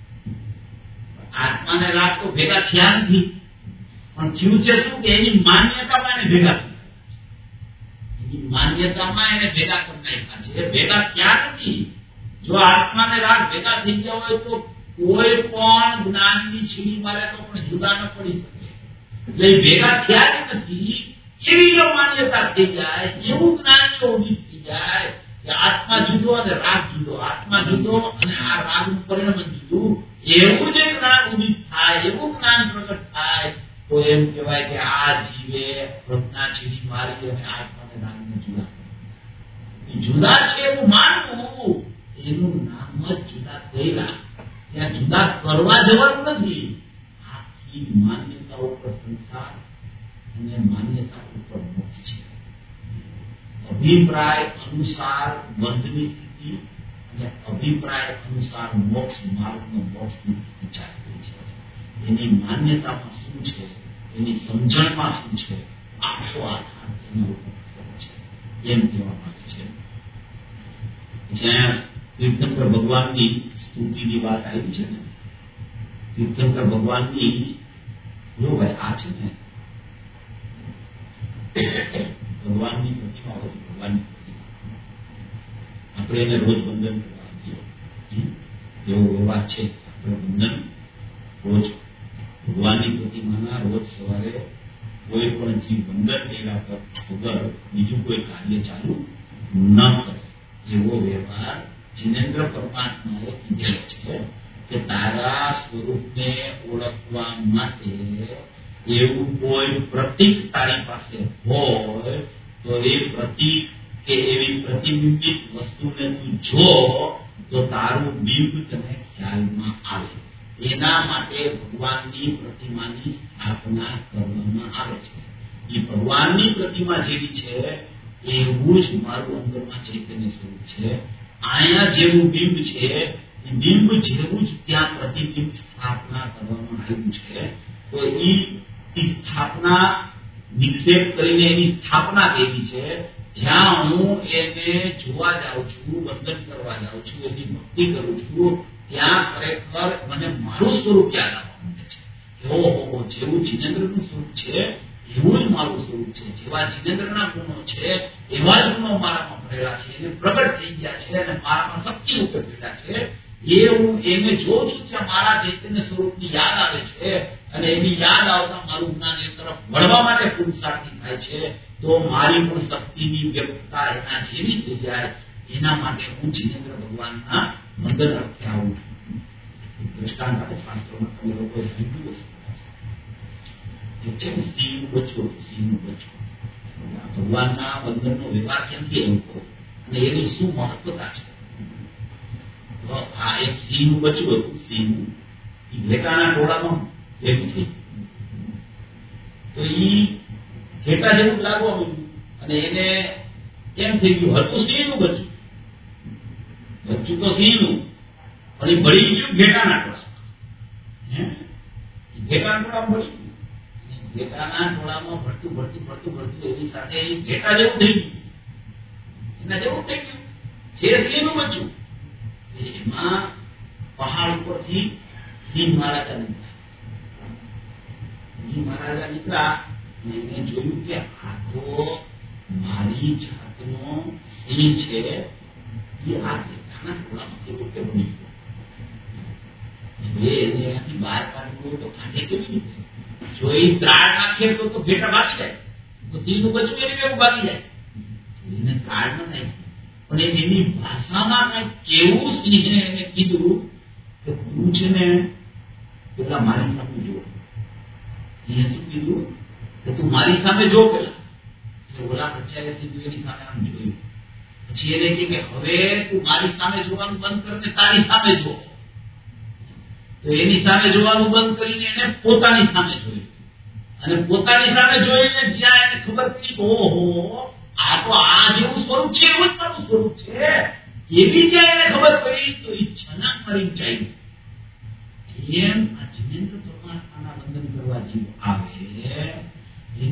આત્માને રાગ તો ભેગા થયા નથી, પણ થયું છે શું કે એની માન્યતામાં એને ભેગા થયા. એની માન્યતામાં એને ભેગા કરી નાખ્યા છે, ભેગા થયા નથી. જો આત્માને રાગ ભેગા થઈ ગયા હોય તો કોઈ પણ જ્ઞાનની છીણી મારે તો પણ જુદા ન પડી શકે. એટલે ભેગા થયા જ નથી. એવી જો માન્યતા થઈ જાય, એવું જ્ઞાન જો ઉભી થઈ જાય કે આત્મા જુદો અને રાગ જુદો, આત્મા જુદો અને આ રાગનું પરિણામ જુદું, એવું જે જ્ઞાન ઉભી થાય, એવું જ્ઞાન પ્રગટ થાય તો એમ કહેવાય કે આ જીવે પ્રજ્ઞા છીણી મારી અને આત્માને રાગને જુદા જુદા છે એવું માનવું, એનું નામ જ જુદા કર્યા. ત્યાં જુદા કરવા જવાનું નથી. આખી માન્યતા ઉપર સંસાર અને માન્યતા ઉપર મોક્ષ છે. અભિપ્રાય અનુસાર બંધની સ્થિતિ અને અભિપ્રાય અનુસાર મોક્ષ માર્ગનો મોક્ષની સ્થિતિ ચાલી છે. એની માન્યતામાં શું છે, એની સમજણમાં શું છે, આખો આધાર તેના ઉપર છે એમ કહેવા માંગે છે. જ્યાં તીર્થંકર ભગવાનની સ્તુતિની વાત આવી છે ને, તીર્થંકર ભગવાનની જો ભાઈ આ છે ને ભગવાનની પ્રતિમા હોય, ભગવાનની પ્રતિમા આપણે એને રોજ વંદન કરવા એવો વ્યવહાર છે. આપણે વંદન રોજ ભગવાનની પ્રતિમાના રોજ સવારે કોઈ પણ જીવ વંદન કર્યા વગર બીજું કોઈ કાર્ય ચાલુ ન કરે એવો વ્યવહાર જીનેન્દ્ર પરમાત્માએ કીધેલો છે કે તારા સ્વરૂપને ઓળખવા માટે એવું કોઈ પ્રતીક તારી પાસે હોય તો એ પ્રતીક કે એવી પ્રતિબિંબિત વસ્તુને તું જો તો તારું બિંબ તને ખ્યાલમાં આવે. એના માટે ભગવાનની પ્રતિમાની સ્થાપના કરવામાં આવે છે. એ ભગવાનની પ્રતિમા જેવી છે એવું જ મારું અંદરમાં ચૈતન્ય સ્વરૂપ છે. અહીંયા જેવું બિંબ છે એ બિંબ જેવું જ ત્યાં પ્રતિબિંબ સ્થાપના કરવામાં આવ્યું છે. તો એ સ્થાપના નિક્ષેપ કરીને એની સ્થાપના કેવી છે, જ્યાં હું એને જોવા જાઉં છું, વંદન કરવા જાઉં છું, એની ભક્તિ કરું છું, ત્યાં ખરેખર મને મારું સ્વરૂપ યાદ આવવા માંડે છે. ઓહો, જેવું જીનેન્દ્રનું સ્વરૂપ છે એવું જ મારું સ્વરૂપ છે. જેવા જીનેન્દ્રના ગુણો છે એવા જ ગુણો મારામાં ભરેલા છે, એને પ્રગટ થઈ ગયા છે અને મારામાં શક્તિ રૂપે ભેટા છે. એ હું એને જોઉં છું ત્યાં મારા ચૈતન્ય સ્વરૂપની યાદ આવે છે અને એની યાદ આવતા મારું જ્ઞાન એ તરફ વળવા માટે પુરુષાર્થી થાય છે. તો મારી પણ શક્તિની વ્યક્તતા એના જેવી થઈ જાય. એના માટે હું જીનેન્દ્ર ભગવાનના મંદિર અર્થે આવું છું. દ્રષ્ટાંત આપણે શાસ્ત્રોમાં તમે લોકોએ સાંભળ્યું હશે. એક છે સિંહનું બચ્ચું, સિંહનું બચ્ચું ભગવાનના બંધનનો વ્યવહાર કેમથી એમ કહો અને એની શું મહત્વતા છે. આ એક સિંહનું બચ્ચું હતું. સિંહનું ઘેટાના ટોળામાં ભેગું થઈ તો ઈ ઘેટા જેવું લાગવા માંડ્યું અને એને એમ થઈ ગયું હતું સિંહનું બચ્ચું, બચ્ચું તો સિંહનું પણ એ ભળી ગયું ઘેટાના ટોળામાં. ઘેટાના ટોળામાં ભળી ગયું. ઘેટાના ટોળામાં ભરતું ભરતું ભરતું ભરતું એની સાથે એ ઘેટા જેવું થઈ ગયું, એના જેવું થઈ ગયું છે સિંહનું બચ્ચું. એમાં પહાડ ઉપરથી સિંહ મહારાજા નીકળ્યા. સિંહ મહારાજા નીકળ્યા અને એને જોયું કે આ તો મારી જાતનો સિંહ છે, એ આ ઘેટાના ટોળામાંથી રૂપે બની ગયો. એને એનાથી બહાર કાઢવું તો કાઢે કેવી રીતે? જો એ ત્રાળ નાખે તો તો ઘેટા ભાગી જાય, તો સિંહનું બચ્ચું એની એવું ભાગી જાય. એને ત્રાળ ન નાખી પણ એની ભાષામાં કઈક એવું સિંહે એને કીધું કે તું છે ને પેલા મારી સામે જો. સિંહે શું કીધું કે તું મારી સામે જો પેલા. ઓલા બચ્ચાએ સીધું એની સામે આમ જોયું. પછી એને કહે કે હવે તું મારી સામે જોવાનું બંધ કરને તારી સામે જો. તો એની સામે જોવાનું બંધ કરીને એને પોતાની સામે જોયું અને પોતાની સામે જોઈને જ્યાં એને ખબર પડી કે ઓહો આ તો આ જેવું સ્વરૂપ છે એવું જ મારું સ્વરૂપ છે, એવી જ્યાં એને ખબર પડી તો એ છલાંગ મારીને ચાલ્યું. એમ આ જીનેન્દ્ર પરમાત્માના વંદન કરવા જીવ આવે એને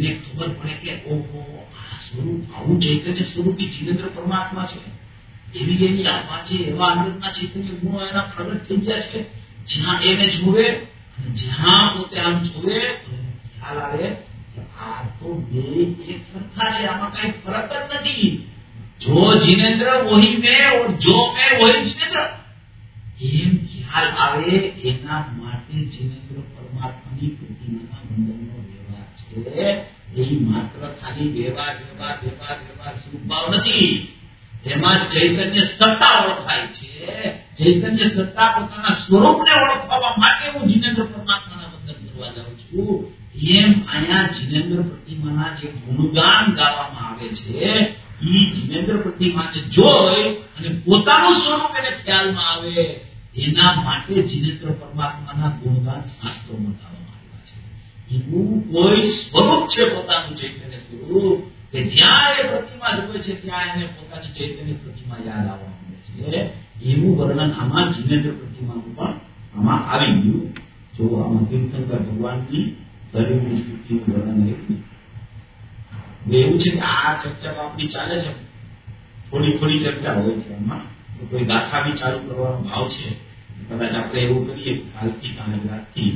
એને ખબર પડે કે ઓહો આ સ્વરૂપ આવું ચૈતન્ય સ્વરૂપી જીનેન્દ્ર પરમાત્મા છે, એવી એની આત્મા છે, એવા અંદરના ચૈતન્ય ગુણો એના પ્રગટ થઈ ગયા છે. જ્યાં એને જોવે અને જ્યાં પોતે આમ જોવે તો એને ખ્યાલ આવે કે આ તો બે એક સરખા છે, આમાં કઈ ફરક જ નથી. જો જીનેન્દ્ર વહી મેં और जो मैं वही जिनेन्द्र, એમ ખ્યાલ આવે. એના માટે જીનેન્દ્ર પરમાત્માની પ્રતિમાના બંધનનો વ્યવહાર છે એ માત્ર ખાલી વ્યવહાર વ્યવહાર વ્યવહાર વ્યવહાર સ્વરૂપભાવ નથી. એમાં ચૈતન્ય સત્તા ઓળખાય છે. ચૈતન્ય સત્તા પોતાના સ્વરૂપને ઓળખવા માટે હું જીનેન્દ્ર પરમાત્માના બંધન કરવા જાઉં છું. એમ અહીંયા જીનેન્દ્ર પ્રતિમાના જે ગુણગાન ગાવામાં આવે છે એ જીનેન્દ્ર પ્રતિમાને જોઈ અને પોતાનું સ્વરૂપ એને ખ્યાલમાં આવે એના માટે જીનેન્દ્ર પરમાત્માના ગુણગાન શાસ્ત્રોમાં ગાવામાં આવ્યા છે. એવું કોઈ સ્વરૂપ છે પોતાનું ચૈતન્ય સ્વરૂપ કે જ્યાં એ પ્રતિમા જુએ છે ત્યાં એને પોતાની ચૈતન્ય પ્રતિમા યાદ આવવા માંડે છે. એવું વર્ણન આમાં જીનેન્દ્ર પ્રતિમાનું પણ આમાં આવી ગયું. જો આમાં તીર્થંકર ભગવાનની શરીરની સ્થિતિનું વર્ણન આવ્યું. એવું છે કે આ ચર્ચા આપણી ચાલે છે, થોડી થોડી ચર્ચા હોય છે એમાં. કોઈ ગાથા બી ચાલુ કરવાનો ભાવ છે. કદાચ આપણે એવું કરીએ કે કાલથી કાલે રાતથી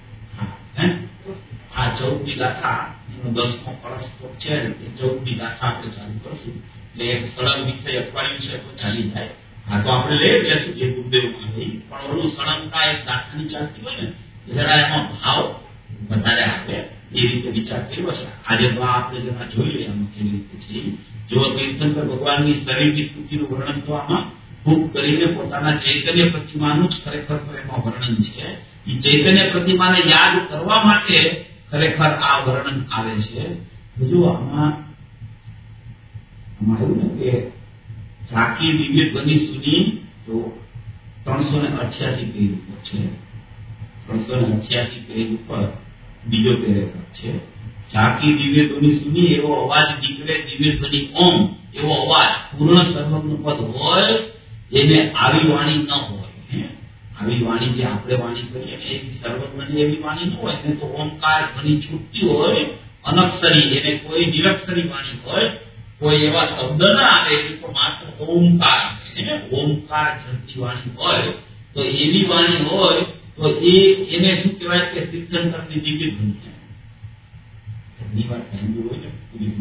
આ ચૌદની ગાથા એનો દસમો કળશ છે એ ચૌદની ગાથા આપણે ચાલુ કરશું. એટલે એક સળંગ વિષય અઠવાડિયું છે તો ચાલી જાય. હા તો આપણે લઈ લેશું જે ગુરુદેવમાં લઈ, પણ ઓલું સળંગતા એક ગાથાની ચાલતી હોય ને જરા એમાં ભાવ વધારે આવે એ રીતે વિચાર કર્યો છે. આજે તો આપણે જરા જોઈ લઈએ આમાં કેવી રીતે છે. જો તીર્થંકર ભગવાનની શરીરની સ્થિતિનું વર્ણન તો આમાં ખૂબ કરીને પોતાના ચૈતન્ય પ્રતિમાનું જ ખરેખર એમાં વર્ણન છે. એ ચૈતન્ય પ્રતિમાને યાદ કરવા માટે ખરેખર આ વર્ણન આવે છે. જો આમાં આમાં એવું ને કે ઝાંકી દિવ્ય ધ્વનિ સુની તો ત્રણસો ને અઠ્યાસી પેજ ઉપર છે. ત્રણસો ને અઠ્યાસી પેજ ઉપર બીજો પેરેગ્રાફ છે. ઝાંકી દિવ્ય ધ્વનિ સુની એવો અવાજ નીકળે દિવ્ય ધ્વનિ ઓમ એવો અવાજ પૂર્ણ સર્વજ્ઞ પદ હોય એને આવી વાણી ન હોય. આવી વાણી જે આપણે વાણી કરીએ ને એવી સર્વજ્ઞની એવી વાણી ન હોય. એને તો ઓમકાર ધ્વનિ છૂટતી હોય અનક્ષરી, એને કોઈ નિરક્ષરી વાણી હોય, કોઈ એવા શબ્દ ના આવે, એ તો માત્ર ઓમકાર ઓમકાર ઝડપી વાણી હોય તો એવી વાણી હોય તો એ એને શું કહેવાય કે તીર્થંકરની દિવ્ય ધ્વનિ. ઘણી વાર સાંભળ્યું હોય ને પૂરી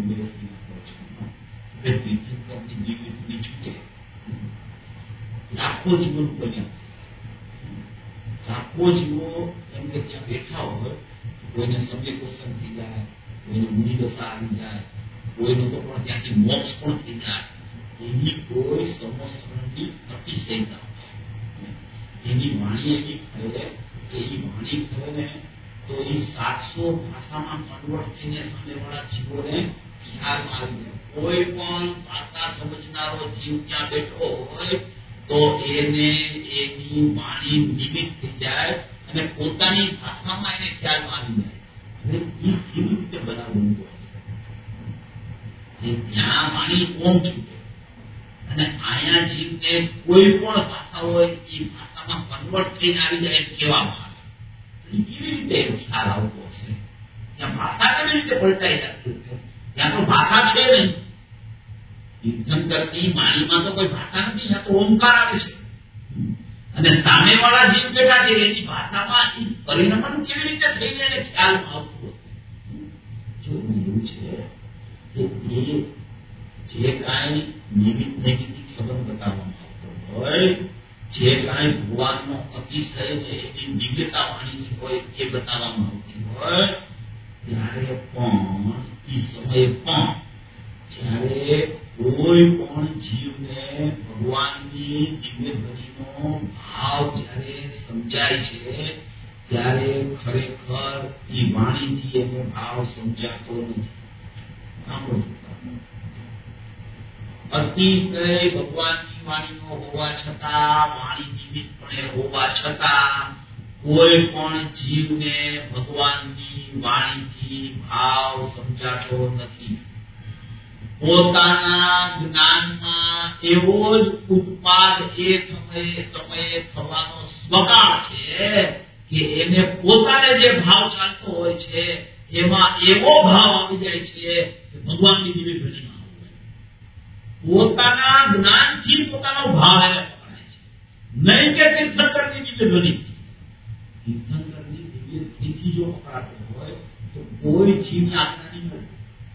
તીર્થંકરની દિવ્ય ધ્વનિ છૂટે. લાખો જીવો બન્યા, લાખો જીવો એમને ત્યાં બેઠા હોય, કોઈને સમય પોષણ થઈ જાય, કોઈને મુનિદશા આવી જાય, કોઈનું તો પણ ત્યાંથી મોક્ષ પણ થઈ જાય. એની કોઈ સમસ્યાની અતિશયતા એની વાણી એની ખરે એ વાણી ખરે ને તો એ સાતસો ભાષામાં કન્વર્ટ થઈને સામેવાળા જીવોને ખ્યાલમાં આવી જાય. કોઈ પણ ભાષા સમજનારો જીવ ત્યાં બેઠો હોય તો એને એની વાણી નિમિત્ત થઈ જાય અને પોતાની ભાષામાં એને ખ્યાલમાં આવી જાય. હવે એ કેવી રીતે બનાવવું હોય ત્યાં વાણી ઓમ છૂટે અને આયા જીવને કોઈ પણ ભાષા હોય એ ભાષામાં કન્વર્ટ થઈને આવી જાય એમ કહેવામાં આવે. કેવી રીતે એનો ખ્યાલ આવતો હશે? ત્યાં ભાષા કેવી રીતે પલટાઈ જતી હશે? ત્યાં તો ભાષા છે નહીં. તીર્થંકરની વાણીમાં તો કોઈ ભાષા નથી, ત્યાં તો ઓમકાર આવે છે અને સામેવાળા જીવ બેઠા છે એની ભાષામાં એ પરિણમન કેવી રીતે થઈને એને ખ્યાલમાં આવતું હશે? જો એવું છે કે એ જે કાંઈ નિમિત્ત નૈમિત્તિક સંબંધ બતાવવામાં આવતો હોય, જે કાંઈ ભગવાનનો અતિશય એની દિવ્યતા વાણીની હોય એ બતાવવામાં આવતી હોય ત્યારે પણ એ સમયે પણ જ્યારે કોઈ પણ જીવને ભગવાનની દિવ્ય ધ્વનિનો ભાવ જ્યારે સમજાય છે ત્યારે ખરેખર એ વાણીથી એને ભાવ સમજાતો નથી. અતિશય ભગવાનની વાણીનો હોવા છતાં, વાણી નિમિત્તપણે હોવા છતાં કોઈ પણ જીવને ભગવાનની વાણીથી ભાવ સમજાતો નથી. પોતાના જ્ઞાનમાં એવો જ ઉત્પાદ એ સમયે સમયે થવાનો સ્વભાવ છે કે એને પોતાને જે ભાવ ચાલતો હોય છે એમાં એવો ભાવ આવી જાય છે કે ભગવાનની દિવ્ય ધ્વનિમાં પોતાના જ્ઞાનથી પોતાનો ભાવ એને પકડાય છે, નહીં કે તીર્થંકરની દિવ્ય ધ્વનિથી. તીર્થંકરની દિવ્ય ધ્વનિથી જો પકડાતો હોય તો કોઈ જીવને આજ્ઞા નહીં મળે,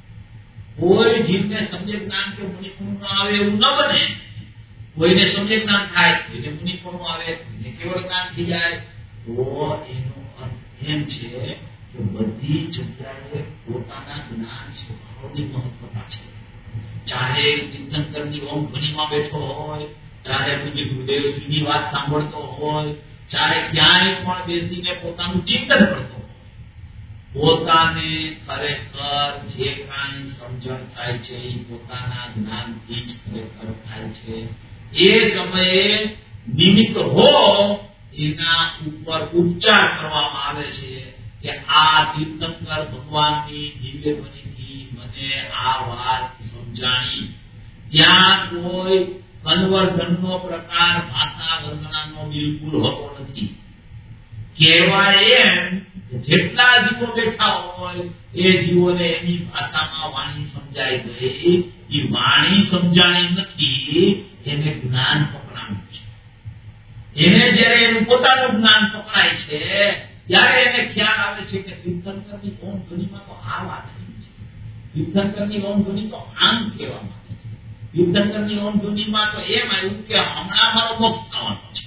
કોઈ જીવને સમ્યક જ્ઞાન કે મુનિપુણ આવે એવું ન બને. કોઈને સમ્યક જ્ઞાન થાય, કોઈને મુનિપુણ આવે, કોઈને કેવળ જ્ઞાન થઈ જાય. તો એનો અર્થ એમ છે કે બધી જગ્યાએ પોતાના જ્ઞાન સ્વભાવની મહત્વતા છે. ચાહે તીર્થંકરની ઓમ ધ્વનિમાં બેઠો હોય, ચાહે પૂજ્ય ગુરુદેવશ્રીની વાત સાંભળતો હોય, ચાહે ક્યાંય પણ બેસીને પોતાનું ચિંતન કરતો હોય, પોતાને ખરેખર જે કાંઈ સમજણ થાય છે એ પોતાના જ્ઞાનથી જ ખરેખર થાય છે. એ સમયે નિમિત્ત હો એના ઉપર ઉપચાર કરવામાં આવે છે કે આ તીર્થંકર ભગવાનની દિવ્ય ધ્વનિથી મને આ વાત સમજાણી. ત્યાં કોઈ કન્વર્ઝનનો પ્રકાર ભાષા વર્ણનાનો બિલકુલ હોતો નથી. કહેવાય એમ જેટલા જીવો બેઠા હોય એ જીવોને એની ભાષામાં વાણી સમજાઈ ગઈ. એ વાણી સમજાણી નથી, એને જ્ઞાન પકડાયું છે. એને જયારે એનું પોતાનું જ્ઞાન પકડાય છે ત્યારે એને ખ્યાલ આવે છે કે તીર્થંકરની ઓમ ધ્વનિમાં તો આ વાત થઈ છે, તીર્થંકરની ઓમ ધ્વનિ તો આમ કહેવામાં આવે છે, તીર્થંકરની ઓમ ધ્વનિમાં તો એમ આવ્યું કે હમણાં મારો મોક્ષ થવાનો છે.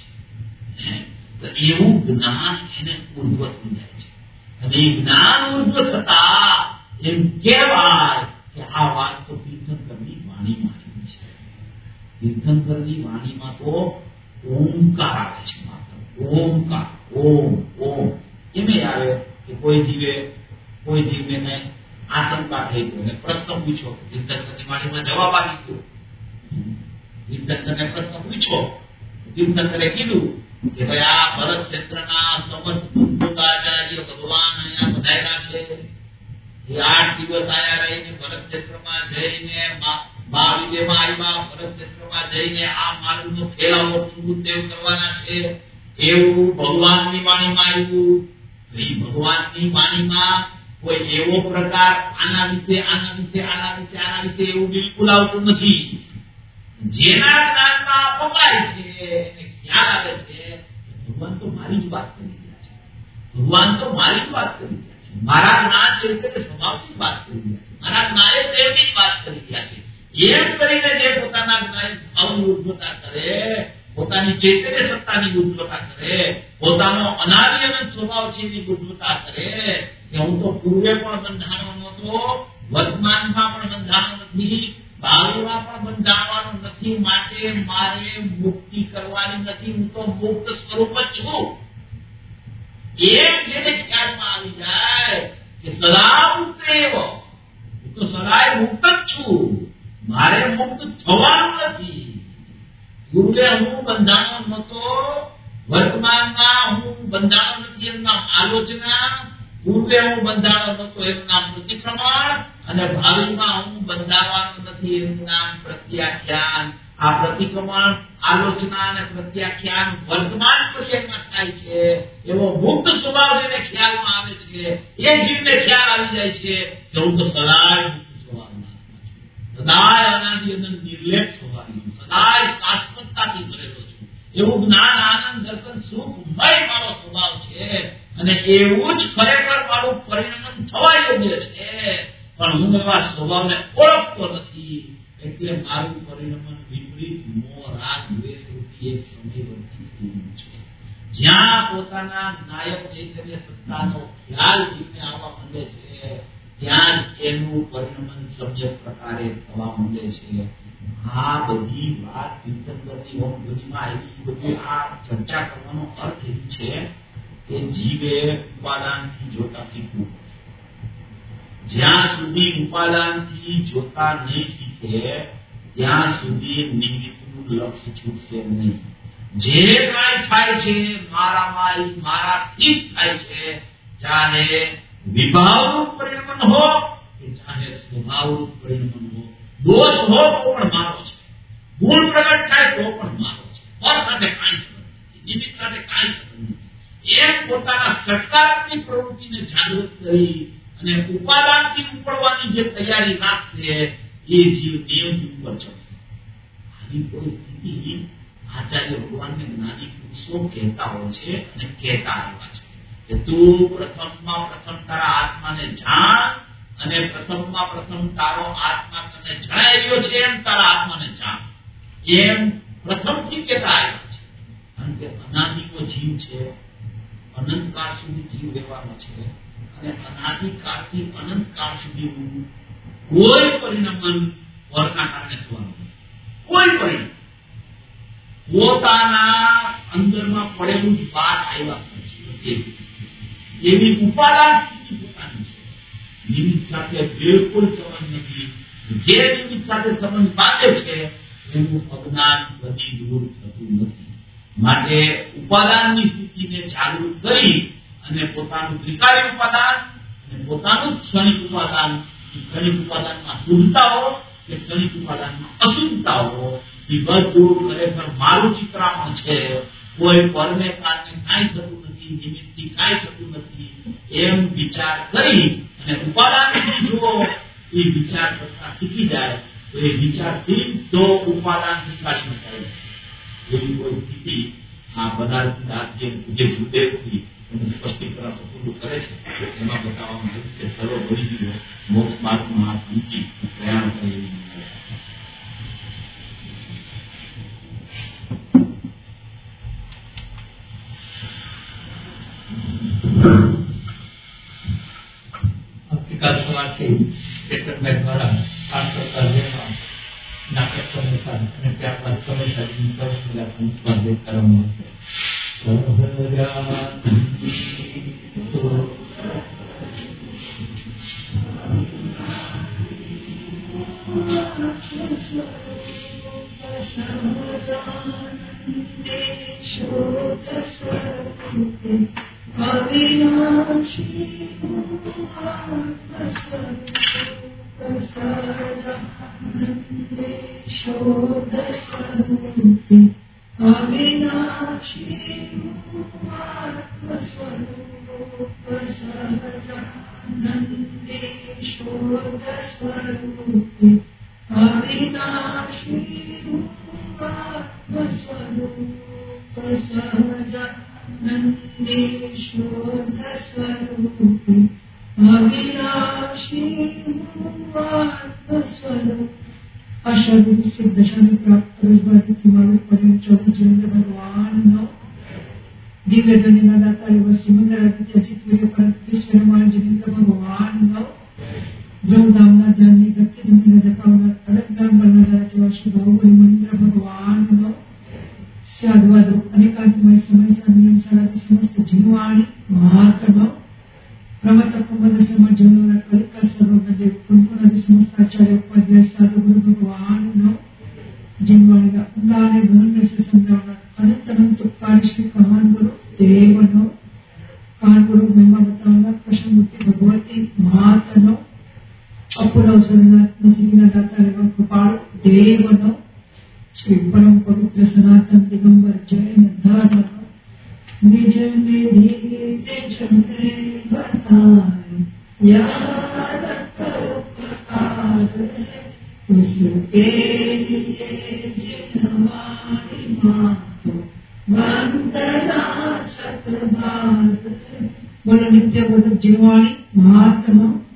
તો એવું જ્ઞાન એને ઉર્ધ્વ થઈ જાય છે. અને એ જ્ઞાન ઉર્ધ્વ થતા એમ કહેવાય કે આ વાત તો તીર્થંકરની વાણીમાં આવી છે. તીર્થંકરની વાણીમાં તો ઓમકાર આવે છે, માત્ર ઓમકાર. ઓમ ઓમ એમ આવે કે કોઈ જીવે કોઈ જીવને કઈ આશંકા થઈ ગયો અને પ્રશ્ન પૂછ્યો, તીર્થંકરની વાણીમાં જવાબ આવી ગયો. તીર્થંકરને પ્રશ્ન પૂછ્યો, તીર્થંકરે કીધું કે ભાઈ આ ભરત ક્ષેત્રના સમર્થ આચાર્ય ભગવાન અહીંયા પધાર્યા છે. એ આઠ દિવસ આયા રહીને ભરત ક્ષેત્રમાં જઈને મહાવિદ્યમાં આવ્યા, ભરત ક્ષેત્રમાં જઈને આ માર્ગનો ફેલાવો ગુરુદેવ કરવાના છે. એવું ભગવાનની વાણીમાં આવ્યું. એ ભગવાનની વાણીમાં કોઈ એવો પ્રકાર આના વિશે આના વિશે આના વિશે આના વિશે એવું બિલકુલ આવતું નથી. જેના જ્ઞાનમાં પકડાય છે એને ખ્યાલ આવે છે ભગવાન તો મારી જ વાત કરી રહ્યા છે, ભગવાન તો મારી જ વાત કરી રહ્યા છે, મારા જ્ઞાન ચૈતન્ય સ્વભાવની વાત કરી રહ્યા છે, મારા જ્ઞાને પ્રેમની જ વાત કરી રહ્યા છે. એમ કરીને જે પોતાના જ્ઞાન ભાવની ઉદ્ધવતા કરે, પોતાની ચૈતન્ય સત્તાની ઉદ્ધવતા કરે, પોતાનો અનાદિ અનંત સ્વભાવ છે એની ઉદ્ધવતા કરે કે હું તો પૂર્વે પણ બંધાણો નહોતો, વર્તમાનમાં પણ બંધાણો નથી, ભાવિમાં પણ બંધાવવાનો નથી, માટે મારે મુક્તિ કરવાની નથી, હું તો મુક્ત સ્વરૂપ જ છું. એમ જેને ખ્યાલમાં આવી જાય કે સદા મુક્ત એવો, હું તો સદાય મુક્ત જ છું, મારે મુક્ત થવાનું નથી. પૂર્વે હું બંધાણો નહોતો, વર્તમાનમાં હું બંધાણો નથી એમ નામ આલોચના, પૂર્વે હું બંધાણો નહોતો એમ નામ પ્રતિક્રમણ, અને ભાવિમાં હું બંધાવાનો નથી એમ નામ પ્રત્યાખ્યાન. આ પ્રતિક્રમણ, આલોચના અને પ્રત્યાખ્યાન વર્તમાન પર્યાયમાં થાય છે. એવો મુક્ત સ્વભાવ જેને ખ્યાલમાં આવે છે એ જીવને ખ્યાલ આવી જાય છે કે હું તો સદાય મુક્ત સ્વભાવના છું, સદાય અનાદિ અનંત નિર્લેપ સ્વભાવી છું, સદાય શાશ્વતતાથી ભરેલો છું. એવું જ્ઞાન, આનંદ, દર્શન, સુખમય મારો સ્વભાવ છે. અને એવું જ ખરેખર મારું પરિણમન થવા યોગ્ય છે. પણ હું એવા સ્વભાવને ઓળખતો નથી, એટલે મારું પરિણમન વિપરીત મોહ, રાગ, દ્વેષ રૂપી એક સમય વર્તી થયું છે. જ્યાં પોતાના નાયક ચૈતન્ય સત્તાનો ખ્યાલ જીવને આવવા માંડે છે ત્યાં જ એનું પરિણમન સમ્યક પ્રકારે થવા માંડે છે. આ બધી વાત તીર્થંકરની ઓમ ધ્વનિમાં આવી બધી આ ચર્ચા કરવાનો અર્થ એ છે કે જીવે ઉપાદાનથી જોતા શીખવું પડશે. જ્યાં સુધી ઉપાદાનથી જોતા નહીં શીખે ત્યાં સુધી નિમિત્તનું લક્ષ્ય છૂટશે નહીં. જે કાંઈ થાય છે મારામાં મારાથી જ થાય છે, ચાહે વિભાવરૂપ પરિણમન હો કે ચાહે સ્વભાવરૂપ પરિણમન હો. દોષ હો તો પણ મારો છે, ગુણ પ્રગટ થાય તો પણ મારો છે, ફળ સાથે કાંઈ સંબંધ નથી, નિમિત્ત સાથે કાંઈ સંબંધ નથી. એમ પોતાના સકારાત્મક પ્રવૃત્તિને જાગૃત કરી અને ઉપાદાનથી ઉપડવાની જે તૈયારી રાખશે એ જીવ નિયમથી ઉપર ચડશે. આવી કોઈ સ્થિતિ આચાર્ય ભગવાનને જ્ઞાની પુરુષો કહેતા હોય છે અને કહેતા આવ્યા છે કે તું પ્રથમમાં પ્રથમ તારા આત્માને જાણ અને પ્રથમમાં પ્રથમ તારો આત્મા તને જણાઈ રહ્યો છે એમ તારા આત્માને જાણ. એમ પ્રથમથી કહેતા આવ્યા છે. કારણ કે અનાદિનો જીવ છે, અનંતકાળ સુધી જીવ રહેવાનો છે અને અનાદિકાળથી અનંતકાળ સુધી કોઈ પરિણામ વરના કારણે થવાનું, કોઈ પરિણામ પોતાના અંદરમાં પડેલું બહાર આવ્યા પછી એવી ઉપાદાન સ્થિતિ પોતાની છે. નિમિત્ત સાથે બિલકુલ સંબંધ નથી. જે નિમિત્ત સાથે સંબંધ બાંધે છે એનું અજ્ઞાન કદી દૂર થતું નથી. માટે ઉપાદાનની સ્થિતિને જાગૃત કરી અને પોતાનું ત્રિકાળી ઉપાદાન અને પોતાનું ક્ષણિક ઉપાદાન, ક્ષણિક ઉપાદાનમાં શુદ્ધતાઓ કે ક્ષણિક ઉપાદાનમાં અશુદ્ધતાઓ એ બધું ખરેખર મારું ચિત્રામણ છે. કોઈ પરને કારણે કાંઈ થતું નથી, નિમિત્તથી કાંઈ થતું નથી એમ વિચાર કરી અને ઉપાદાનથી જો એ વિચાર કરતા શીખી જાય તો એ વિચારથી તો ઉપાદાનથી કાઢી નખાય. એવી કોઈ સ્થિતિ આ બધા જે ગુરુદેવથી એનું સ્પષ્ટીકરણ પૂરું કરે છે એમાં બતાવવામાં આવ્યું છે. સર્વ ભરી ગયો મોક્ષ માર્ગમાં હાથ મૂકી પ્રયાણ કરે એવી આવતીકાલ સવારથી ચેતનભાઈ દ્વારા આઠ પ્રકાર નાટક સમયસર અને ત્યારબાદ સમયસર સ્વાધ્યાય કરવામાં દિવ્ય ધ્વનિના દાતા એવા સિમંદર આદિત્ય ચિત્તવીર્ય પરમ વિશ્વરમાન જિનેન્દ્ર ભગવાનનો બ્રહ્મધામના ધ્યાનની ગતિ દિનને દપાવનાર અડગદાન બળનારા જેવા શ્રી બાહુબલી મનિન્દ્ર ભગવાનનો સ્યાદવાદો અનેકાંતમય સમયસર નિયમ સરાથી સમસ્ત જીવવાણી મહાત્મ પ્રમતપમદ સમ જીવનોના કલિકા સર્વજ્ઞદેવ કુંકુનાદિ સમસ્ત આચાર્ય ઉપાધ્યાય સાધુ ગુરુ ભગવાનનો જીવવાણીના ઉદાને ગહનને સમજાવનાર અનંત અનંત ઉપકારી શ્રી કહાન ગુરુ દેવનો કાન ગુરુ મહિમા બતાવનાર કૃષ્ણમૂર્તિ ભગવતી મહાત્મનો અપૂર્વ અવસરનાત્મ સિદ્ધિના દાતા એવા કૃપાળુ દેવનો શ્રી પરમ પવિત્ર સનાતન દિગંબર જૈન ધર્મનો નિજ નિધિ જને બતાય યાદ ઉપકાર उसके लिए जिनवाणी मातो वंदना सतभाग बोलो नित्य बोधक जिनवाणी महात्मा